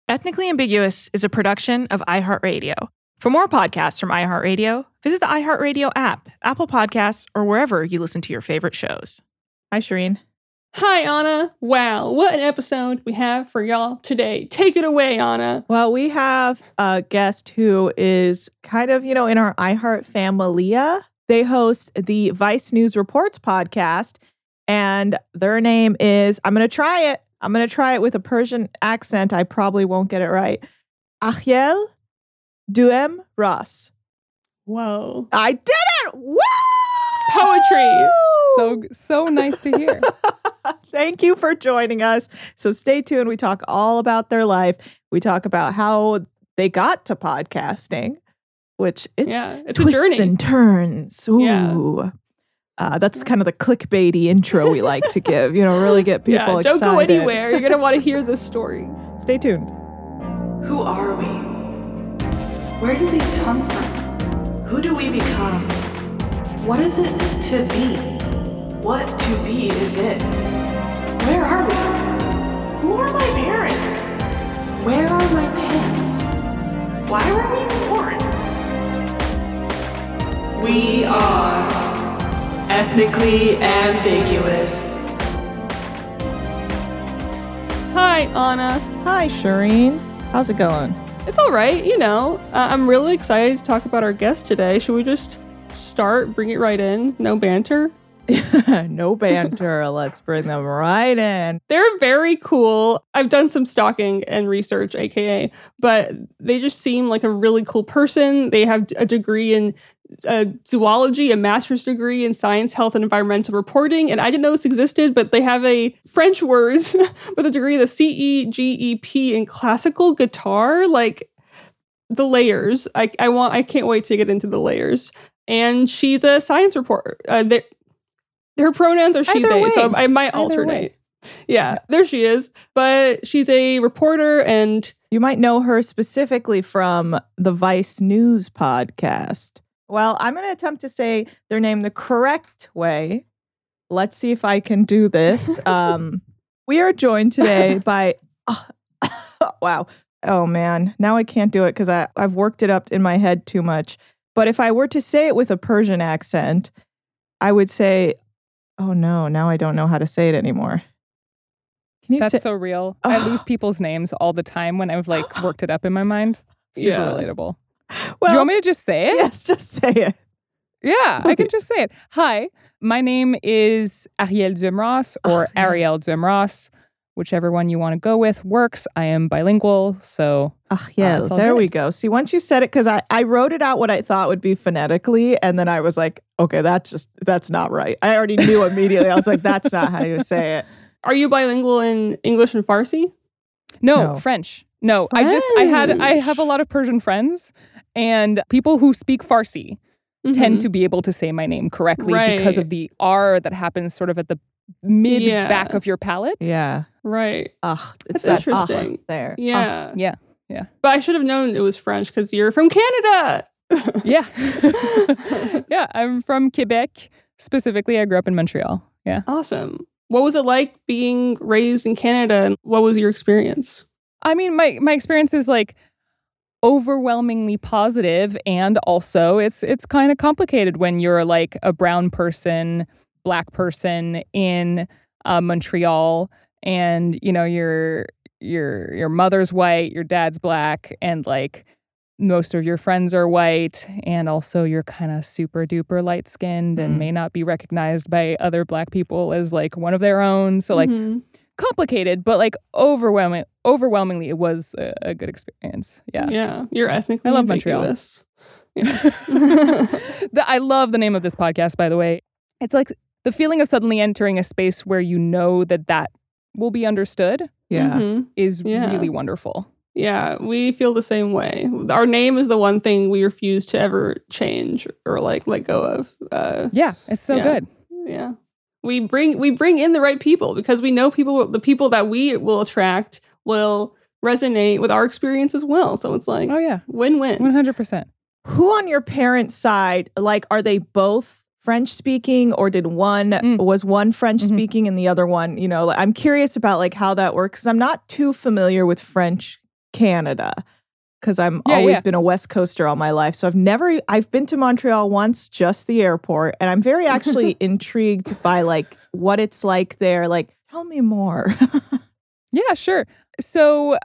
Ethnically Ambiguous is a production of iHeartRadio. For more podcasts from iHeartRadio, visit the iHeartRadio app, Apple Podcasts, or wherever you listen to your favorite shows. Hi, Shireen. Hi, Anna. Wow, what an episode we have for y'all today. Take it away, Anna. Well, we have a guest who is kind of, in our iHeart familia. They host the Vice News Reports podcast, and their name is, I'm going to try it with a Persian accent. I probably won't get it right. Ariel Duhem Ross. Whoa. I did it! Woo! Poetry. So nice to hear. Thank you for joining us. So stay tuned. We talk all about their life. We talk about how they got to podcasting, which it's a journey and turns. Ooh. Yeah. That's kind of the clickbaity intro we like to give, really get people excited. Don't go anywhere. You're going to want to hear this story. Stay tuned. Who are we? Where did we come from? Who do we become? What is it to be? What to be is it? Where are we? Who are my parents? Where are my pants? Why were we born? We are ethnically ambiguous. Hi, Anna. Hi, Shireen. How's it going? It's all right, I'm really excited to talk about our guest today. Should we just bring it right in? No banter? No banter. Let's bring them right in. They're very cool. I've done some stalking and research, aka, but they just seem like a really cool person. They have a degree in zoology, a master's degree in science, health, and environmental reporting. And I didn't know this existed, but they have a French words with a degree in the CEGEP in classical guitar. Like the layers. I can't wait to get into the layers. And she's a science reporter. Her pronouns are she, they, so I might alternate. Yeah, there she is. But she's a reporter, and you might know her specifically from the Vice News podcast. Well, I'm going to attempt to say their name the correct way. Let's see if I can do this. We are joined today by... wow. Oh, man. Now I can't do it because I've worked it up in my head too much. But if I were to say it with a Persian accent, I would say... Oh, no. Now I don't know how to say it anymore. That's so real. I lose people's names all the time when I've worked it up in my mind. Super relatable. Well, do you want me to just say it? Yes, just say it. Yeah, please. I can just say it. Hi, my name is Ariel Duhem Ross or Ariel Duhem Ross. Whichever one you want to go with works. I am bilingual, so... there we go. See, once you said it, because I wrote it out what I thought would be phonetically, and then I was like, okay, that's not right. I already knew immediately. I was like, that's not how you say it. Are you bilingual in English and Farsi? No. French. No, French. I have a lot of Persian friends, and people who speak Farsi tend to be able to say my name correctly because of the R that happens sort of at the back of your palate. Yeah. Right. It's That's interesting. There. Yeah. Yeah. But I should have known it was French because you're from Canada. Yeah. Yeah, I'm from Quebec. Specifically, I grew up in Montreal. Yeah. Awesome. What was it like being raised in Canada, and what was your experience? I mean, my experience is overwhelmingly positive, and also it's kind of complicated when you're a brown person, Black person in Montreal, and your mother's white, your dad's Black, and most of your friends are white, and also you're kind of super duper light skinned and may not be recognized by other Black people as one of their own. So complicated, but overwhelmingly it was a good experience. Yeah. Yeah. You're ethnically I love ambiguous. Montreal. I love the name of this podcast, by the way. It's the feeling of suddenly entering a space where that will be understood is really wonderful. Yeah, we feel the same way. Our name is the one thing we refuse to ever change or let go of. It's so good. Yeah. We bring in the right people because we know the people that we will attract will resonate with our experience as well. So it's win-win. 100%. Who on your parents' side, are they both French speaking, or was one French speaking and the other one, I'm curious about how that works, because I'm not too familiar with French Canada because I've Yeah, always yeah. been a West Coaster all my life. So I've been to Montreal once, just the airport, and I'm very actually intrigued by like what it's like there. Like, tell me more. Yeah, sure. So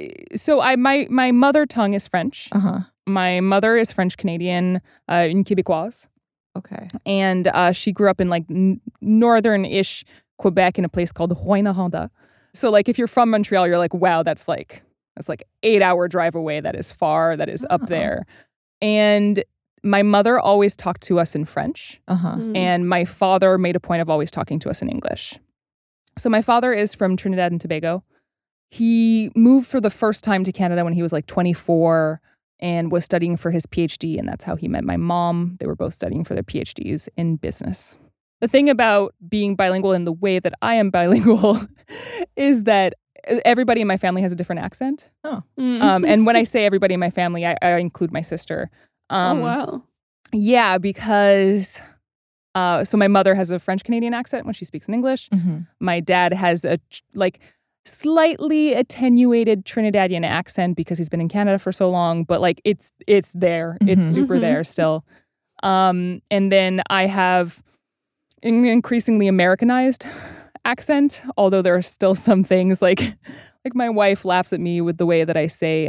my mother tongue is French. Uh-huh. My mother is French Canadian, une Québécoise, Okay. and she grew up in like northern-ish Quebec in a place called Rouyn-Noranda. So like if you're from Montreal, you're like, wow, that's like 8-hour drive away. That is far. That is up there. And my mother always talked to us in French, Uh-huh. and my father made a point of always talking to us in English. So my father is from Trinidad and Tobago. He moved for the first time to Canada when he was like 24 and was studying for his PhD, and that's how he met my mom. They were both studying for their PhDs in business. The thing about being bilingual in the way that I am bilingual is that everybody in my family has a different accent. And when I say everybody in my family, I include my sister. Oh, wow. Yeah, because so my mother has a French Canadian accent when she speaks in English. Mm-hmm. My dad has a slightly attenuated Trinidadian accent because he's been in Canada for so long, but like it's there. It's super there still. And then I have an increasingly Americanized accent, although there are still some things like my wife laughs at me with the way that I say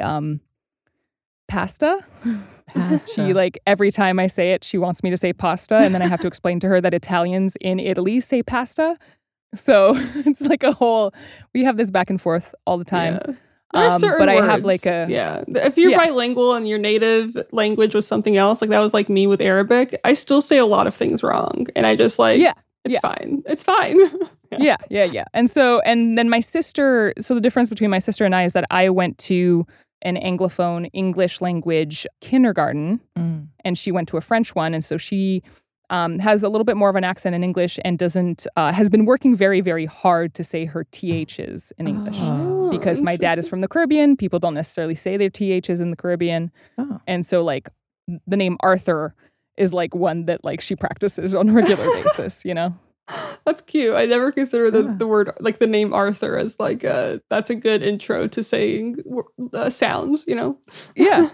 pasta. She like every time I say it, she wants me to say pasta, and then I have to explain to her that Italians in Italy say pasta. So it's like we have this back and forth all the time. Yeah. There are certain but words. I have like if you're bilingual and your native language was something else, like that was like me with Arabic, I still say a lot of things wrong, and I just like it's fine. It's fine. Yeah. And then my sister. So the difference between my sister and I is that I went to an Anglophone English language kindergarten, and she went to a French one, and so she has a little bit more of an accent in English and has been working very, very hard to say her THs in English because my dad is from the Caribbean. People don't necessarily say their THs in the Caribbean. And so like the name Arthur is like one that like she practices on a regular basis, you know? That's cute. I never consider the word, like the name Arthur as like, that's a good intro to saying sounds, you know? Yeah.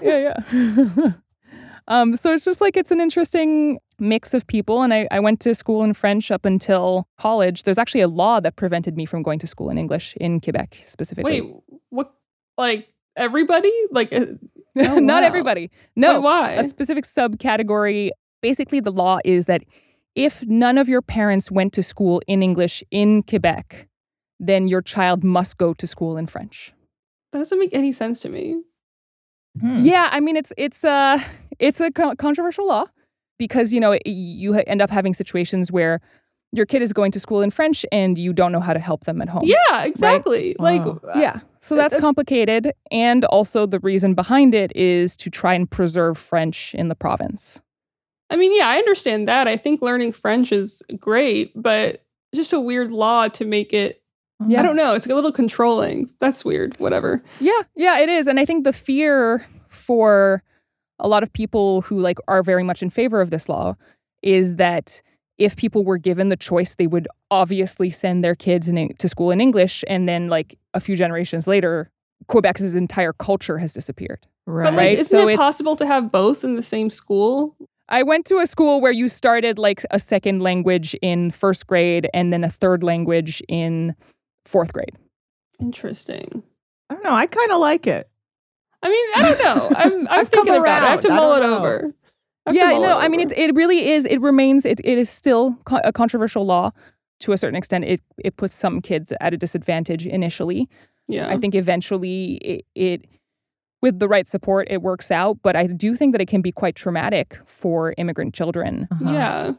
So it's just like, it's an interesting mix of people. And I went to school in French up until college. There's actually a law that prevented me from going to school in English in Quebec specifically. Wait, what? Like everybody? Like, Not everybody. No. Wait, why? A specific subcategory. Basically, the law is that if none of your parents went to school in English in Quebec, then your child must go to school in French. That doesn't make any sense to me. Yeah, I mean, it's a controversial law because, you know, you end up having situations where your kid is going to school in French and you don't know how to help them at home. Yeah, exactly. Right? Like, yeah. So that's complicated. And also the reason behind it is to try and preserve French in the province. I mean, yeah, I understand that. I think learning French is great, but it's just a weird law to make it. Yeah. I don't know. It's like a little controlling. That's weird. Whatever. Yeah, it is. And I think the fear for a lot of people who like are very much in favor of this law is that if people were given the choice, they would obviously send their kids to school in English. And then like a few generations later, Quebec's entire culture has disappeared. But like, isn't it possible to have both in the same school? I went to a school where you started like a second language in first grade and then a third language in fourth grade. Interesting. I don't know. I kind of like it. I mean, I don't know. I'm thinking about it. I have to mull it over. Yeah, no, I mean, it really is. It remains, it is still a controversial law to a certain extent. It puts some kids at a disadvantage initially. Yeah. I think eventually it with the right support, it works out. But I do think that it can be quite traumatic for immigrant children. Yeah.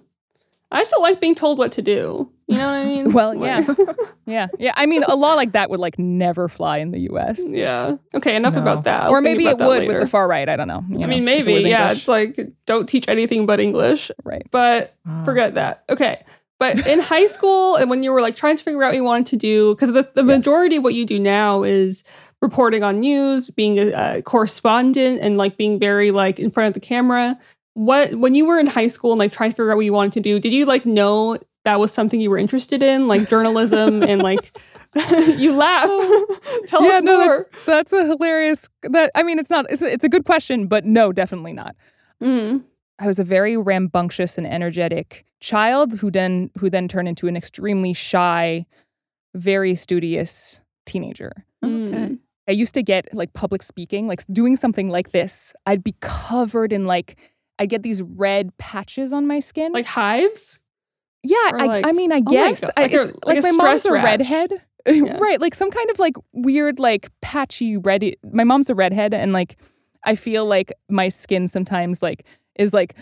I still like being told what to do. You know what I mean? Well, yeah. Yeah. I mean, a law like that would like never fly in the U.S. Yeah. Okay, enough about that. Or maybe it would with the far right. I don't know. I mean, maybe. Yeah. It's like, don't teach anything but English. Right. But forget that. Okay. But in high school and when you were like trying to figure out what you wanted to do, because the majority of what you do now is reporting on news, being a correspondent and like being very like in front of the camera. When you were in high school and like trying to figure out what you wanted to do, did you like know that was something you were interested in, like journalism and like You laugh. Tell us more. That's a hilarious. It's a good question, but no, definitely not. Mm. I was a very rambunctious and energetic child who then turned into an extremely shy, very studious teenager. Okay. I used to get like public speaking, like doing something like this. I'd be covered in like, I'd get these red patches on my skin. Like hives? Yeah, Like, I guess. It's like my mom's a redhead. Yeah. Right, like some kind of like weird, like patchy red. My mom's a redhead, and like I feel like my skin sometimes like is like,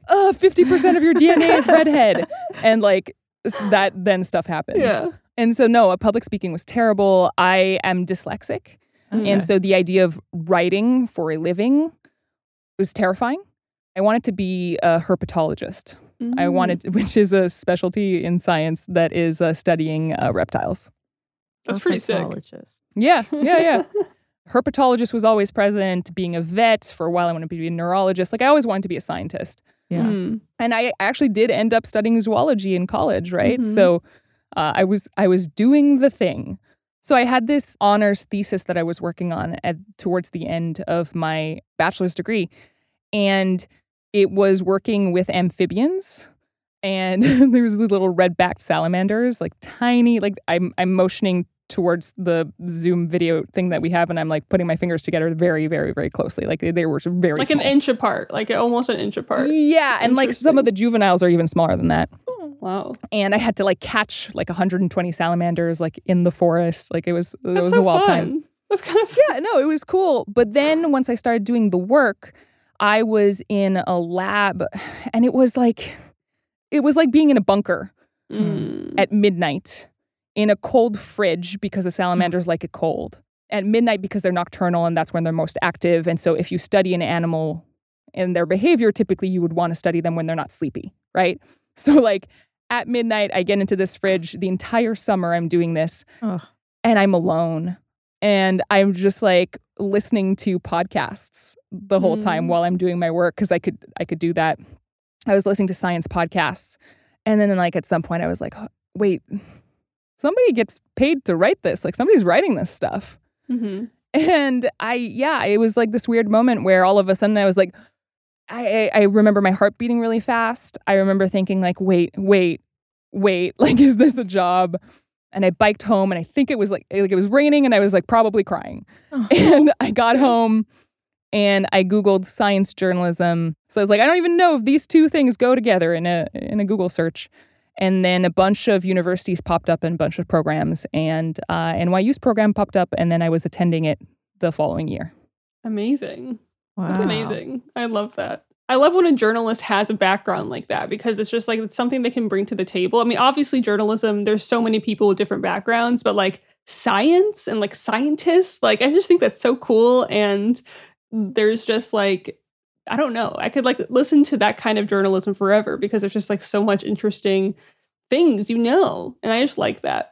50% of your DNA is redhead, and like that then stuff happens. Yeah. And so no, public speaking was terrible. I am dyslexic, and so the idea of writing for a living was terrifying. I wanted to be a herpetologist. I wanted, which is a specialty in science that is studying reptiles. That's pretty sick. Yeah. Herpetologist was always present. Being a vet, for a while I wanted to be a neurologist. Like I always wanted to be a scientist. Yeah. Mm. And I actually did end up studying zoology in college, right? So I was doing the thing. So I had this honors thesis that I was working on towards the end of my bachelor's degree. And it was working with amphibians. And there was these little red-backed salamanders, like tiny, like I'm motioning towards the Zoom video thing that we have, and I'm like putting my fingers together very, very, very closely. Like they were very like small. an inch apart, like almost an inch apart. Yeah, and like some of the juveniles are even smaller than that. Wow. And I had to like catch like 120 salamanders like in the forest. Like it was That's a wild fun. time. That's kind of fun. Yeah, no, it was cool. But then once I started doing the work, I was in a lab, and it was like being in a bunker at midnight in a cold fridge because the salamanders like it cold. At midnight because they're nocturnal and that's when they're most active. And so if you study an animal and their behavior, typically you would want to study them when they're not sleepy, right? So like at midnight, I get into this fridge. The entire summer I'm doing this and I'm alone. And I'm just like listening to podcasts the whole time while I'm doing my work because I could do that. I was listening to science podcasts. And then like at some point I was like, wait, somebody gets paid to write this. Like somebody's writing this stuff. Mm-hmm. And it was like this weird moment where all of a sudden I was like, I remember my heart beating really fast. I remember thinking like, wait, like, is this a job? And I biked home and I think it was like it was raining and I was like probably crying. And I got home and I Googled science journalism. So I was like, I don't even know if these two things go together in a Google search. And then a bunch of universities popped up and a bunch of programs. And NYU's program popped up and then I was attending it the following year. Amazing. Wow. That's amazing. I love that. I love when a journalist has a background like that because it's just like it's something they can bring to the table. I mean, obviously journalism, there's so many people with different backgrounds, but like science and like scientists, like I just think that's so cool. And there's just like, I don't know, I could like listen to that kind of journalism forever because there's just like so much interesting things, And I just like that.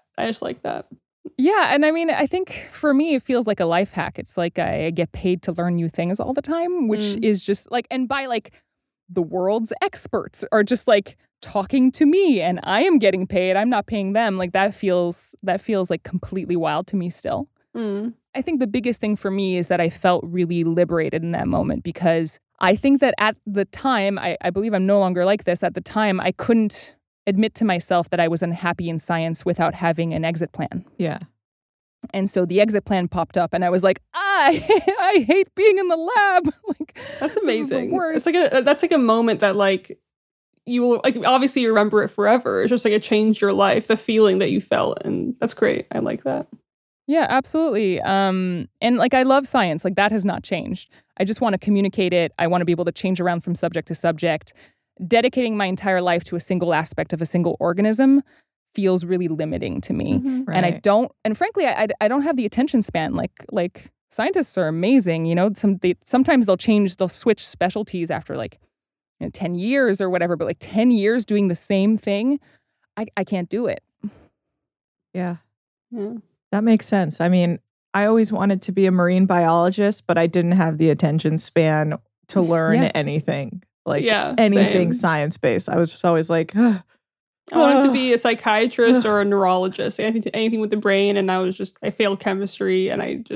Yeah, and I mean, I think for me, it feels like a life hack. It's like I get paid to learn new things all the time, which is just like, and by like the world's experts are just like talking to me and I am getting paid. I'm not paying them. Like that feels like completely wild to me still. I think the biggest thing for me is that I felt really liberated in that moment because I think that at the time, I believe I'm no longer like this. At the time, I couldn't admit to myself that I was unhappy in science without having an exit plan. Yeah. And so the exit plan popped up and I was like, I hate being in the lab. Like that's amazing. It's that's like a moment that like you will like obviously you remember it forever. It's just like it changed your life, the feeling that you felt. And that's great. I like that. Yeah, absolutely. And like I love science. Like that has not changed. I just want to communicate it. I want to be able to change around from subject to subject. Dedicating my entire life to a single aspect of a single organism feels really limiting to me. Right. And frankly, I don't have the attention span. Like scientists are amazing, sometimes they'll switch specialties after like 10 years or whatever, but like 10 years doing the same thing, I can't do it. Yeah. That makes sense. I mean, I always wanted to be a marine biologist, but I didn't have the attention span to learn anything. Like anything science-based. I was just always like, I wanted to be a psychiatrist or a neurologist, anything with the brain, and I failed chemistry, and I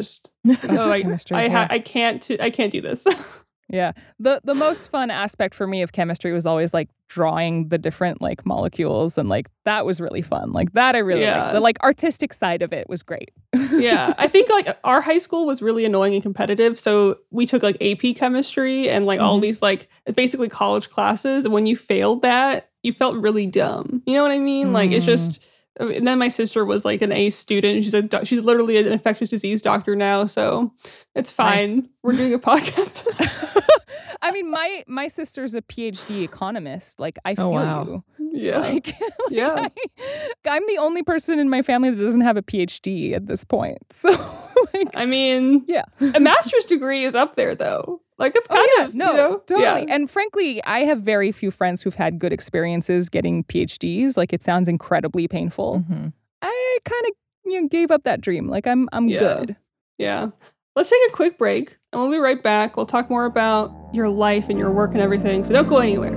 can't do this. Yeah. The most fun aspect for me of chemistry was always like drawing the different like molecules, and like that was really fun. Like that I really liked. The like artistic side of it was great. Yeah. I think like our high school was really annoying and competitive. So we took like AP chemistry and like all these like basically college classes. And when you failed that, you felt really dumb. You know what I mean? Like it's just. And then my sister was like an A student. She's literally an infectious disease doctor now, so it's fine. Nice. We're doing a podcast. I mean, my sister's a PhD economist. Like, I feel you. Yeah. Yeah. I'm the only person in my family that doesn't have a PhD at this point. So, like, I mean, yeah, a master's degree is up there though. Like it's kind of, totally. Yeah. And frankly, I have very few friends who've had good experiences getting PhDs. Like it sounds incredibly painful. Mm-hmm. I kind of gave up that dream. Like I'm good. Yeah. Let's take a quick break and we'll be right back. We'll talk more about your life and your work and everything. So don't go anywhere.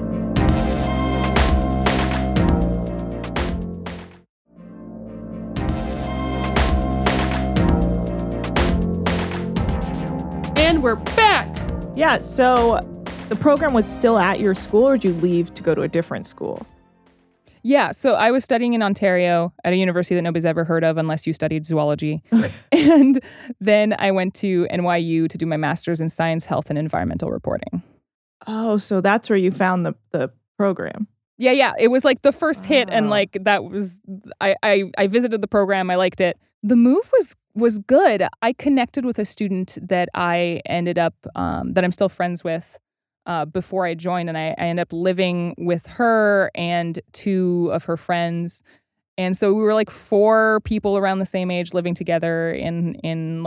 And we're back. Yeah, so the program was still at your school, or did you leave to go to a different school? Yeah, so I was studying in Ontario at a university that nobody's ever heard of unless you studied zoology. And then I went to NYU to do my master's in science, health, and environmental reporting. Oh, so that's where you found the program. Yeah. It was like the first hit, and like that was I visited the program. I liked it. The move was good. I connected with a student that I ended up that I'm still friends with before I joined, and I ended up living with her and two of her friends. And so we were like 4 people around the same age living together in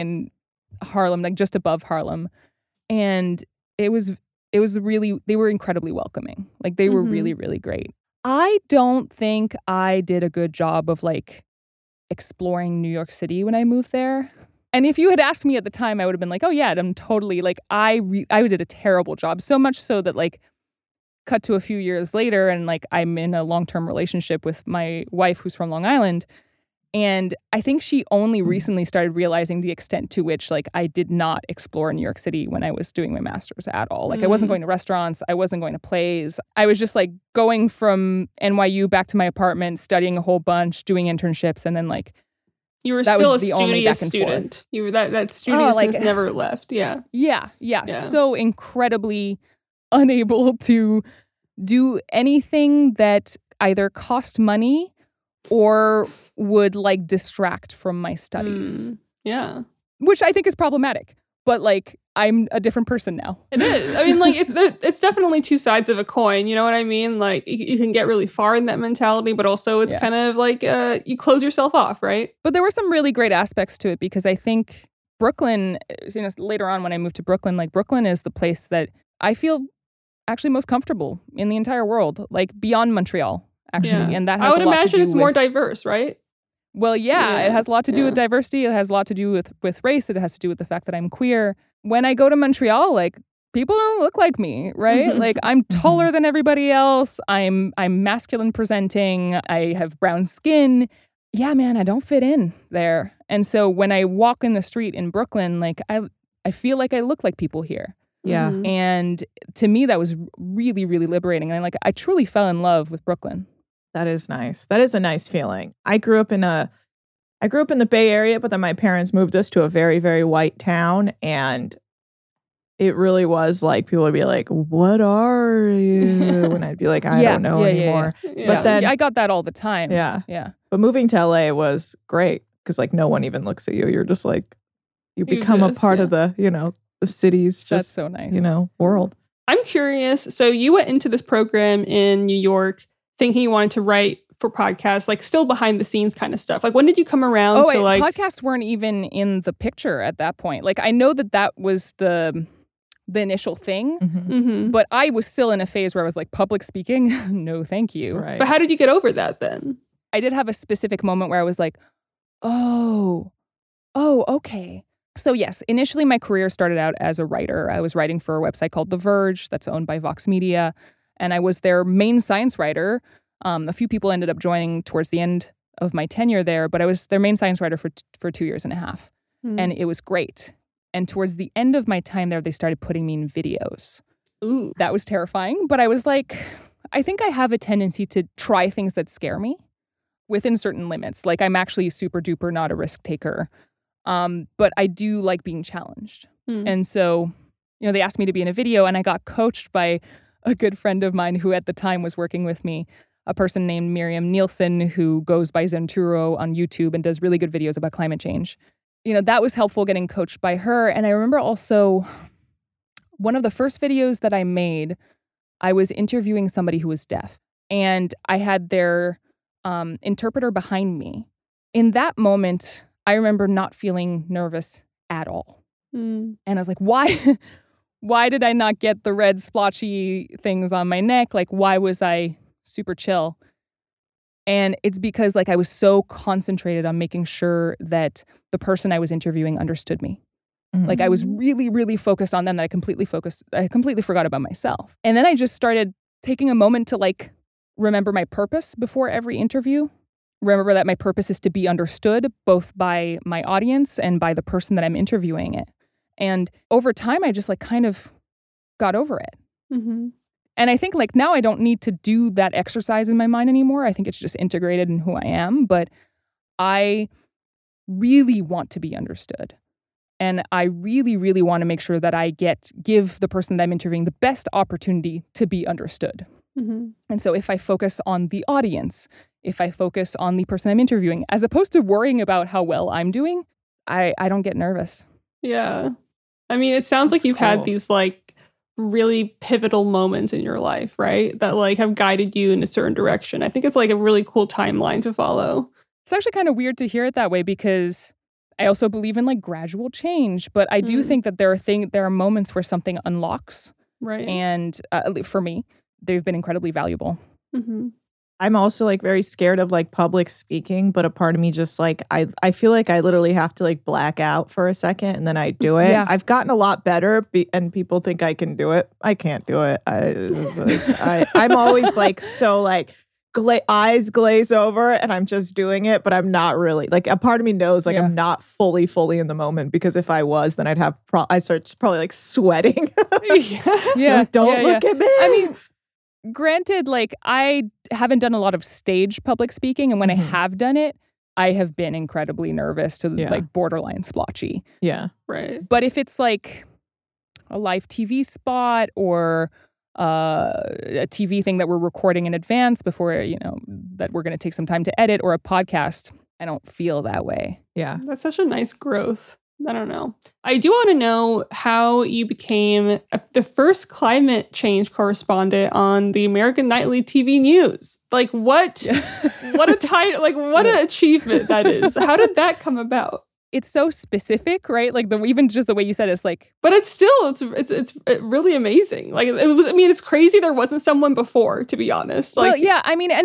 Harlem, like just above Harlem. And it was really, they were incredibly welcoming. Like they were really, really great. I don't think I did a good job of like exploring New York City when I moved there. And if you had asked me at the time, I would have been like, oh yeah, I'm totally like, I did a terrible job. So much so that like cut to a few years later and like I'm in a long-term relationship with my wife who's from Long Island. And I think she only recently started realizing the extent to which like I did not explore New York City when I was doing my master's at all. Like I wasn't going to restaurants. I wasn't going to plays. I was just like going from NYU back to my apartment, studying a whole bunch, doing internships. And then like, you were still a studious student. You were that studiousness never left. Yeah. Yeah. So incredibly unable to do anything that either cost money or would like distract from my studies. Yeah. Which I think is problematic. But like I'm a different person now. It is. I mean, like it's definitely two sides of a coin. You know what I mean? Like you can get really far in that mentality, but also it's kind of like you close yourself off, right? But there were some really great aspects to it because I think Brooklyn, later on when I moved to Brooklyn, like Brooklyn is the place that I feel actually most comfortable in the entire world, like beyond Montreal. Actually, and that has I would a lot imagine to do it's more diverse, right? Well, yeah, it has a lot to do with diversity. It has a lot to do with race. It has to do with the fact that I'm queer. When I go to Montreal, like people don't look like me, right? Like I'm taller than everybody else. I'm masculine presenting. I have brown skin. Yeah, man, I don't fit in there. And so when I walk in the street in Brooklyn, like I feel like I look like people here. Yeah. And to me, that was really, really liberating. And I truly fell in love with Brooklyn. That is nice. That is a nice feeling. I grew up in the Bay Area, but then my parents moved us to a very, very white town. And it really was like, people would be like, what are you? And I'd be like, I don't know anymore. Yeah. But then I got that all the time. Yeah. But moving to LA was great because like no one even looks at you. You're just like, you become a part of the, the city's just, that's so nice. World. I'm curious. So you went into this program in New York thinking you wanted to write for podcasts, like still behind the scenes kind of stuff. Like when did you come around to like... podcasts weren't even in the picture at that point. Like I know that was the initial thing, but I was still in a phase where I was like, public speaking? No, thank you. Right. But how did you get over that then? I did have a specific moment where I was like, oh, okay. So yes, initially my career started out as a writer. I was writing for a website called The Verge that's owned by Vox Media. And I was their main science writer A few people ended up joining towards the end of my tenure there, but I was their main science writer for 2 years and a half. And it was great. And towards the end of my time there, they started putting me in videos. Ooh. That was terrifying. But I was like, I think I have a tendency to try things that scare me within certain limits. Like, I'm actually super duper not a risk taker. But I do like being challenged. And so, they asked me to be in a video, and I got coached by a good friend of mine who at the time was working with me, a person named Miriam Nielsen, who goes by Zenturo on YouTube and does really good videos about climate change. That was helpful, getting coached by her. And I remember also one of the first videos that I made, I was interviewing somebody who was deaf, and I had their interpreter behind me. In that moment, I remember not feeling nervous at all. And I was like, why did I not get the red splotchy things on my neck? Like, why was I super chill? And it's because I was so concentrated on making sure that the person I was interviewing understood me. I was really, really focused on them that I completely forgot about myself. And then I just started taking a moment to remember my purpose before every interview. Remember that my purpose is to be understood both by my audience and by the person that I'm interviewing it. And over time, I just kind of got over it. And I think now I don't need to do that exercise in my mind anymore. I think it's just integrated in who I am. But I really want to be understood. And I really, really want to make sure that I give the person that I'm interviewing the best opportunity to be understood. And so if I focus on the audience, if I focus on the person I'm interviewing, as opposed to worrying about how well I'm doing, I don't get nervous. Yeah. I mean, it sounds like you've had these really pivotal moments in your life, right? That have guided you in a certain direction. I think it's a really cool timeline to follow. It's actually kind of weird to hear it that way, because I also believe in gradual change, but I do think that there are moments where something unlocks. Right. And for me, they've been incredibly valuable. I'm also very scared of public speaking, but a part of me just I feel I literally have to black out for a second and then I do it. Yeah. I've gotten a lot better and people think I can do it. I can't do it. I'm always so eyes glaze over and I'm just doing it, but I'm not really a part of me knows I'm not fully in the moment, because if I was, then I'd have I start probably sweating. Don't look at me. I mean, granted, I haven't done a lot of stage public speaking, and when I have done it, I have been incredibly nervous to borderline splotchy. Yeah. Right. But if it's a live TV spot or a TV thing that we're recording in advance before, that we're going to take some time to edit, or a podcast, I don't feel that way. Yeah. That's such a nice growth. I don't know. I do want to know how you became the first climate change correspondent on the American Nightly TV News. What a title, what an achievement that is. How did that come about? It's so specific, right? Even just the way you said it's but it's still, it's really amazing. It's crazy there wasn't someone before, to be honest. Well, yeah, I mean, and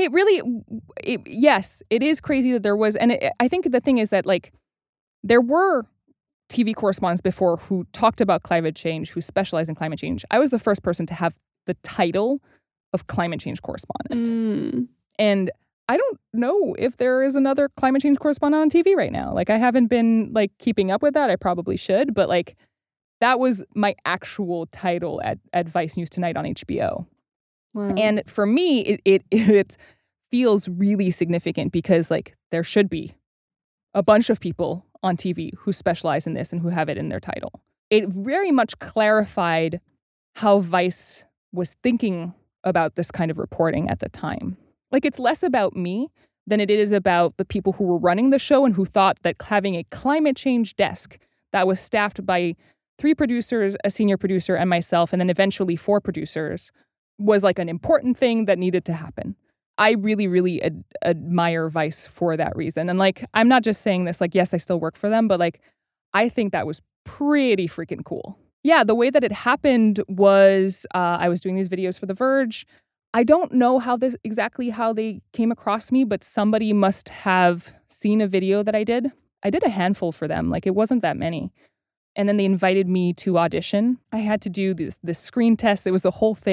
yes, it is crazy that there was, and I think the thing is that there were TV correspondents before who talked about climate change, who specialized in climate change. I was the first person to have the title of climate change correspondent. And I don't know if there is another climate change correspondent on TV right now. I haven't been keeping up with that. I probably should, but that was my actual title at Vice News Tonight on HBO. Wow. And for me, it feels really significant, because there should be a bunch of people on TV who specialize in this and who have it in their title. It very much clarified how Vice was thinking about this kind of reporting at the time. It's less about me than it is about the people who were running the show and who thought that having a climate change desk that was staffed by 3 producers, a senior producer, and myself, and then eventually 4 producers, was an important thing that needed to happen. I really, really admire Vice for that reason. And I'm not just saying this, yes, I still work for them, but I think that was pretty freaking cool. Yeah, the way that it happened was I was doing these videos for The Verge. I don't know exactly how they came across me, but somebody must have seen a video that I did. I did a handful for them. It wasn't that many. And then they invited me to audition. I had to do this screen test. It was a whole thing.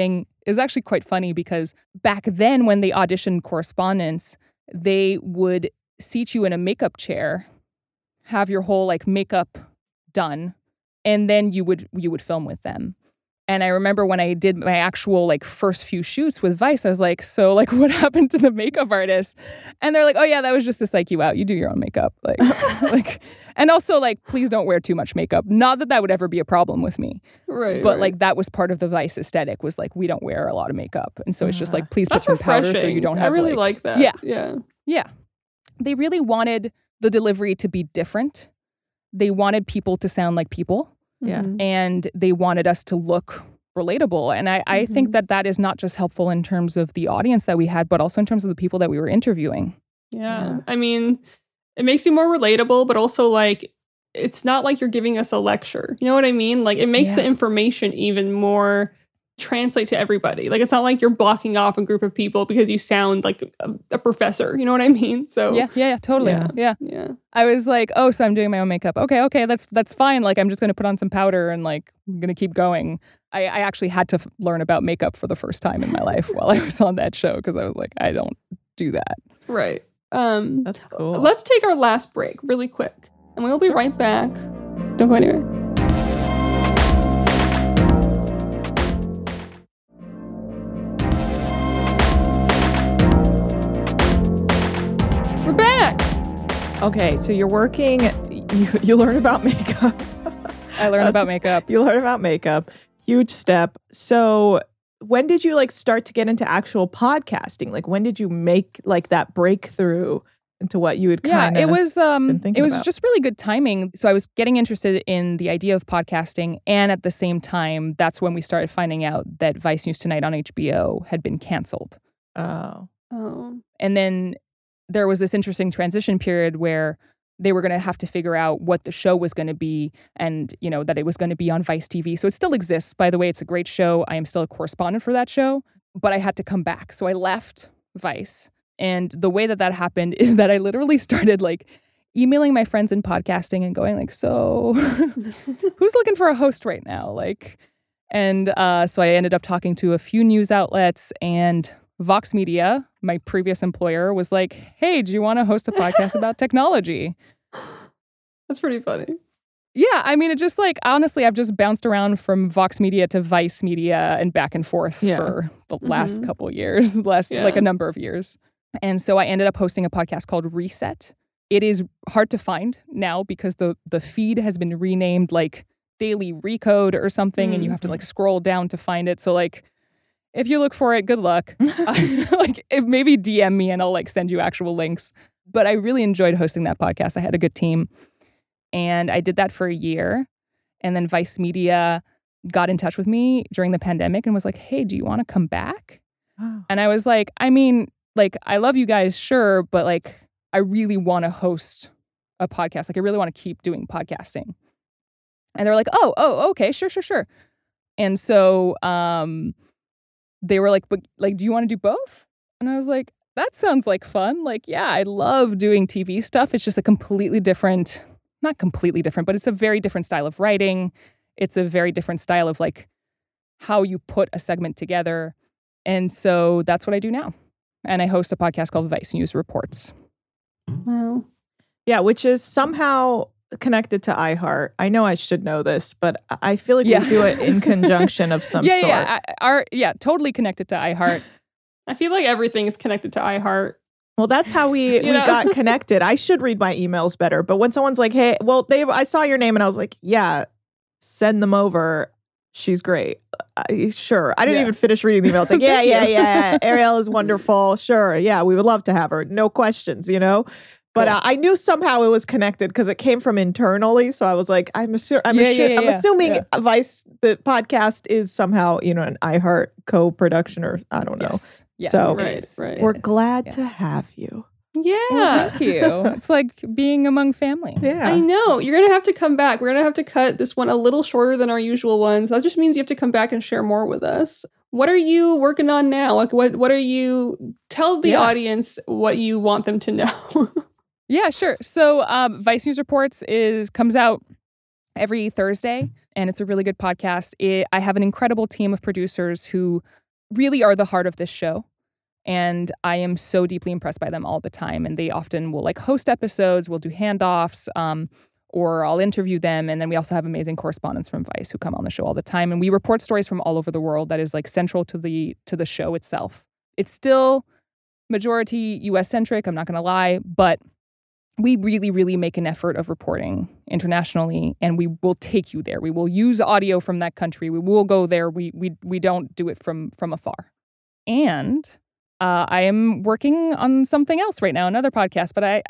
It was actually quite funny because back then when they auditioned correspondents, they would seat you in a makeup chair, have your whole like makeup done, and then you would film with them. And I remember when I did my actual like first few shoots with Vice, I was like, so like what happened to the makeup artist? And they're like, oh yeah, that was just to psych you out. You do your own makeup. Like, and also like, please don't wear too much makeup. Not that would ever be a problem with me. Right. But like that was part of the Vice aesthetic was like, we don't wear a lot of makeup. And so it's just like, please put That's some powder so you don't have I really like that. Yeah. Yeah. Yeah. They really wanted the delivery to be different. They wanted people to sound like people. Yeah. And they wanted us to look relatable. And I think that is not just helpful in terms of the audience that we had, but also in terms of the people that we were interviewing. Yeah. I mean, it makes you more relatable, but also like, it's not like you're giving us a lecture. You know what I mean? Like it makes the information even more translate to everybody. Like it's not like you're blocking off a group of people because you sound like a professor. You know what I mean? So yeah, totally. Yeah. I was like, oh, so I'm doing my own makeup. Okay, that's fine. Like I'm just going to put on some powder and like I'm going to keep going. I actually had to learn about makeup for the first time in my life while I was on that show because I was like, I don't do that. Right. That's cool. Let's take our last break really quick, and we'll be right back. Don't go anywhere. We're back. Okay, so you're working, you learn about makeup. I learned about makeup. You learn about makeup. Huge step. So when did you like start to get into actual podcasting? Like when did you make like that breakthrough into what you had kind of it was about? just really good timing. So I was getting interested in the idea of podcasting, and at the same time, that's when we started finding out that Vice News Tonight on HBO had been canceled. Oh. And then there was this interesting transition period where they were going to have to figure out what the show was going to be, and, you know, that it was going to be on Vice TV. So it still exists. By the way, it's a great show. I am still a correspondent for that show, but I had to come back. So I left Vice. And the way that happened is that I literally started like emailing my friends in podcasting and going like, so who's looking for a host right now? Like, and so I ended up talking to a few news outlets, and Vox Media, my previous employer, was like, hey, do you want to host a podcast about technology? That's pretty funny. Yeah, I mean, it just like, honestly, I've just bounced around from Vox Media to Vice Media and back and forth for the last couple years, like a number of years. And so I ended up hosting a podcast called Reset. It is hard to find now because the feed has been renamed like Daily Recode or something, and you have to like scroll down to find it. So like, if you look for it, good luck. Like, maybe DM me and I'll like send you actual links. But I really enjoyed hosting that podcast. I had a good team, and I did that for a year. And then Vice Media got in touch with me during the pandemic and was like, hey, do you want to come back? And I was like, I mean, like, I love you guys, sure, but like, I really want to host a podcast. Like, I really want to keep doing podcasting. And they're like, oh, okay, sure. And so they were like, but like, do you want to do both? And I was like, that sounds like fun. Like, yeah, I love doing TV stuff. It's just a completely different, not completely different, but it's a very different style of writing. It's a very different style of like how you put a segment together. And so that's what I do now. And I host a podcast called Vice News Reports. Wow. Yeah, which is somehow connected to iHeart. I know I should know this, but I feel like we do it in conjunction of some sort. Yeah, totally connected to iHeart. I feel like everything is connected to iHeart. Well, that's how we got connected. I should read my emails better. But when someone's like, hey, well, I saw your name and I was like, yeah, send them over. She's great. Sure. I didn't even finish reading the email. I was like, yeah. Ariel is wonderful. Sure. Yeah, we would love to have her. No questions, you know? But I knew somehow it was connected because it came from internally. So I was like, I'm assuming Vice, the podcast, is somehow, an iHeart co-production, or I don't know. Yes. So right. We're glad to have you. Yeah. Well, thank you. It's like being among family. Yeah. I know. You're going to have to come back. We're going to have to cut this one a little shorter than our usual ones. That just means you have to come back and share more with us. What are you working on now? Like, what are you... Tell the audience what you want them to know. Yeah, sure. So Vice News Reports comes out every Thursday, and it's a really good podcast. I have an incredible team of producers who really are the heart of this show. And I am so deeply impressed by them all the time. And they often will like host episodes, we'll do handoffs, or I'll interview them. And then we also have amazing correspondents from Vice who come on the show all the time. And we report stories from all over the world that is like central to the show itself. It's still majority US centric, I'm not going to lie, but we really, really make an effort of reporting internationally, and we will take you there. We will use audio from that country. We will go there. We don't do it from afar. And I am working on something else right now, another podcast, but I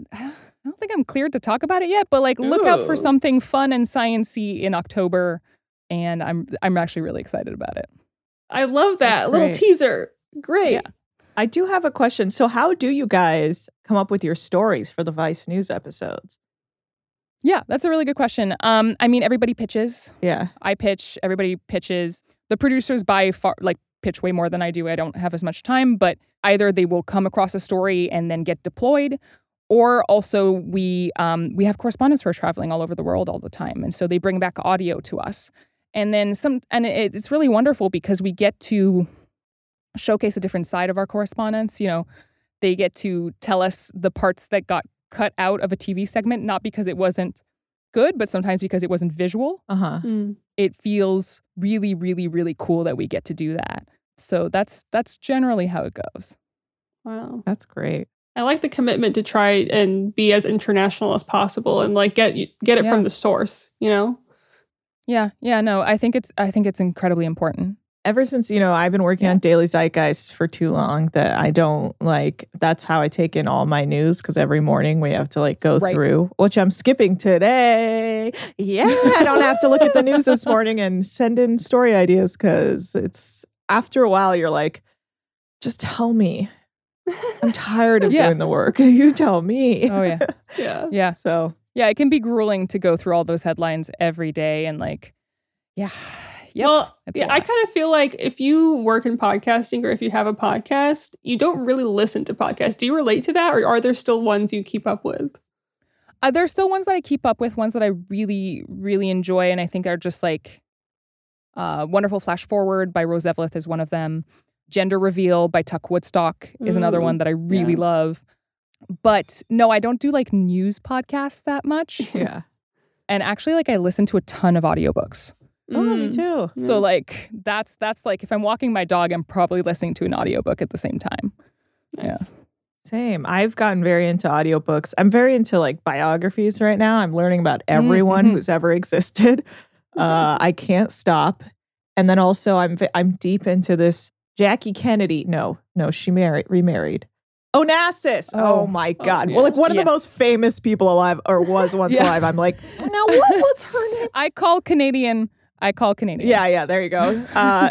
don't think I'm cleared to talk about it yet. But like, look out for something fun and science-y in October, and I'm actually really excited about it. I love that little teaser. Great. Yeah. I do have a question. So how do you guys come up with your stories for the Vice News episodes? Yeah, that's a really good question. I mean, everybody pitches. Yeah. I pitch. Everybody pitches. The producers by far pitch way more than I do. I don't have as much time, but either they will come across a story and then get deployed, or also we have correspondents who are traveling all over the world all the time, and so they bring back audio to us. And then it's really wonderful because we get to showcase a different side of our correspondents. You know, they get to tell us the parts that got cut out of a TV segment, not because it wasn't good, but sometimes because it wasn't visual. It feels really, really, really cool that we get to do that. So that's generally how it goes. Wow. That's great. I like the commitment to try and be as international as possible and like get it from the source, you know? Yeah. No, I think it's incredibly important. Ever since, I've been working on Daily Zeitgeist for too long that I don't that's how I take in all my news, because every morning we have to go through, which I'm skipping today. Yeah, I don't have to look at the news this morning and send in story ideas, because it's after a while you're like, just tell me. I'm tired of doing the work. You tell me. Oh, yeah. Yeah. So. Yeah, it can be grueling to go through all those headlines every day and Yep, well, I kind of feel like if you work in podcasting or if you have a podcast, you don't really listen to podcasts. Do you relate to that, or are there still ones you keep up with? There's still ones that I keep up with, ones that I really, really enjoy, and I think are just Wonderful Flash Forward by Rose Eveleth is one of them. Gender Reveal by Tuck Woodstock is another one that I really love. But no, I don't do news podcasts that much. Yeah. And actually, I listen to a ton of audiobooks. Oh, me too. So that's if I'm walking my dog, I'm probably listening to an audiobook at the same time. Nice. Yeah. Same. I've gotten very into audiobooks. I'm very into biographies right now. I'm learning about everyone who's ever existed. I can't stop. And then also I'm deep into this Jackie Kennedy. No, she remarried. Onassis. Oh my God. yeah. Well, one of the most famous people alive, or was once alive. I'm like, now what was her name? I call Canadian. Yeah, there you go.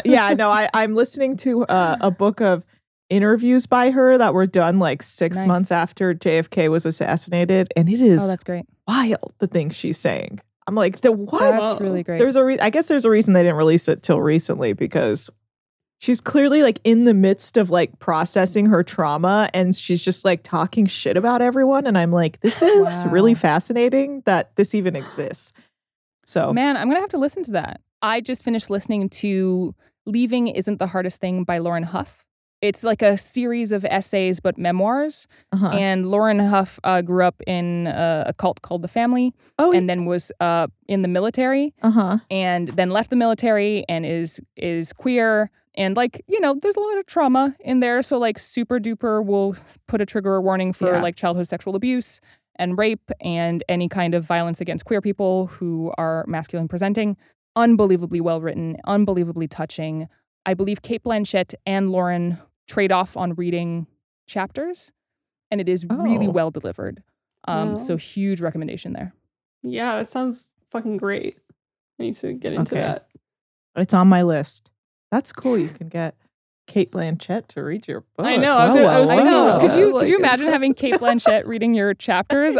I'm listening to a book of interviews by her that were done 6 months after JFK was assassinated, and it is that's great. Wild, the things she's saying. I'm like, the what? That's really great. I guess there's a reason they didn't release it till recently, because she's clearly in the midst of processing her trauma, and she's just talking shit about everyone, and I'm like, this is really fascinating that this even exists. So, man, I'm going to have to listen to that. I just finished listening to Leaving Isn't the Hardest Thing by Lauren Huff. It's a series of essays, but memoirs. And Lauren Huff grew up in a cult called The Family, and then was in the military, and then left the military and is queer. And there's a lot of trauma in there. So super duper will put a trigger warning for childhood sexual abuse and rape and any kind of violence against queer people who are masculine presenting. Unbelievably well written, unbelievably touching. I believe Cate Blanchett and Lauren trade off on reading chapters, and it is really well delivered. So huge recommendation there. Yeah, that sounds fucking great. I need to get into that. It's on my list. That's cool. You can get Cate Blanchett to read your book. I know. I was thinking about Could you imagine impressive. having Cate Blanchett reading your chapters?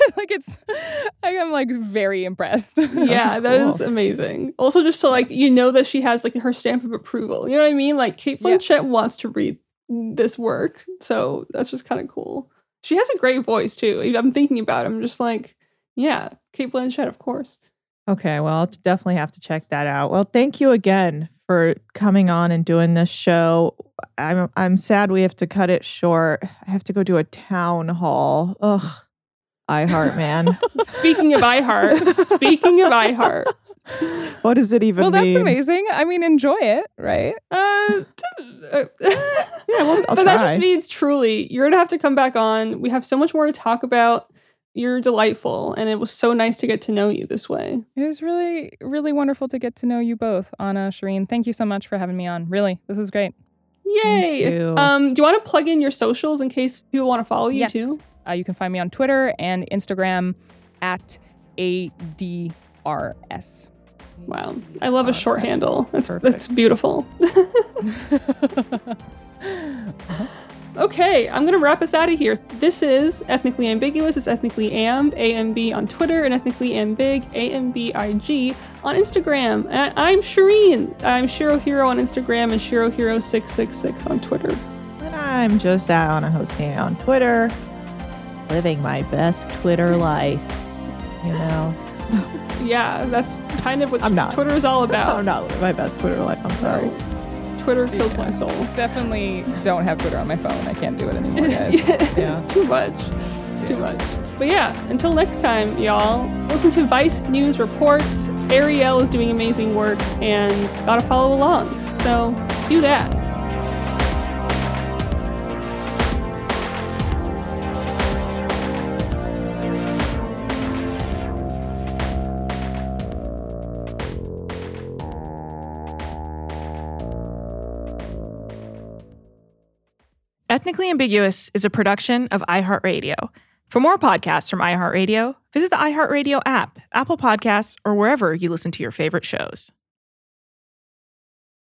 I'm very impressed. Yeah, that is amazing. Also, just to that she has her stamp of approval. You know what I mean? Cate Blanchett wants to read this work, so that's just kind of cool. She has a great voice too. I'm thinking about it. I'm just Cate Blanchett, of course. Okay, well, I'll definitely have to check that out. Well, thank you again for coming on and doing this show. I'm sad we have to cut it short. I have to go do a town hall. Ugh. iHeart, man. Speaking of iHeart. What does it even mean? Well, that's amazing. I mean, enjoy it, right? Yeah, well, I'll but try. that just means truly, you're gonna have to come back on. We have so much more to talk about. You're delightful, and it was so nice to get to know you this way. It was really, really wonderful to get to know you both, Anna, Shireen. Thank you so much for having me on. Really, this is great. Yay! Thank you. Do you want to plug in your socials in case people want to follow you too? You can find me on Twitter and Instagram at ADRS. Wow, I love a short handle. That's Perfect. beautiful. Okay, I'm gonna wrap us out of here. This is Ethnically Ambiguous. It's Ethnically AMB on Twitter, and Ethnically Ambig, AMBIG on Instagram. And I'm Shireen. I'm Shiro Hero on Instagram and Shiro Hero 666 on Twitter. And I'm just Anna Hosnia on Twitter, living my best Twitter life. You know, Yeah, that's kind of what I'm not. Twitter is all about. I'm not living my best Twitter life. I'm sorry. Twitter kills my soul. Definitely don't have Twitter on my phone. I can't do it anymore, guys. Yeah. It's too much. It's too much. But yeah, until next time, y'all, listen to Vice News Reports. Ariel is doing amazing work and gotta follow along. So do that. Ethnically Ambiguous is a production of iHeartRadio. For more podcasts from iHeartRadio, visit the iHeartRadio app, Apple Podcasts, or wherever you listen to your favorite shows.